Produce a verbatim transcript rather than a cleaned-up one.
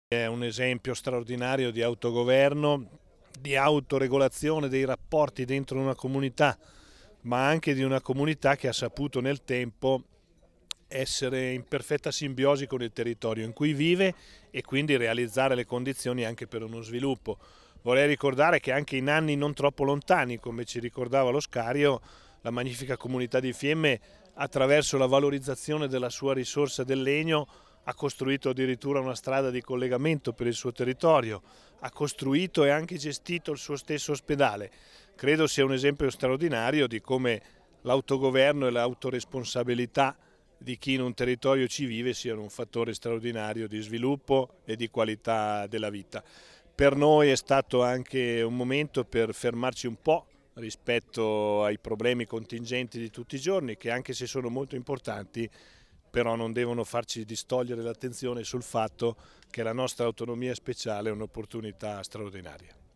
È un esempio straordinario di autogoverno, di autoregolazione dei rapporti dentro una comunità, ma anche di una comunità che ha saputo nel tempo essere in perfetta simbiosi con il territorio in cui vive e quindi realizzare le condizioni anche per uno sviluppo. Vorrei ricordare che anche in anni non troppo lontani, come ci ricordava lo Scario, la magnifica comunità di Fiemme, attraverso la valorizzazione della sua risorsa del legno, ha costruito addirittura una strada di collegamento per il suo territorio, ha costruito e anche gestito il suo stesso ospedale. Credo sia un esempio straordinario di come l'autogoverno e l'autoresponsabilità di chi in un territorio ci vive siano un fattore straordinario di sviluppo e di qualità della vita. Per noi è stato anche un momento per fermarci un po' rispetto ai problemi contingenti di tutti i giorni, che anche se sono molto importanti, però non devono farci distogliere l'attenzione sul fatto che la nostra autonomia speciale è un'opportunità straordinaria.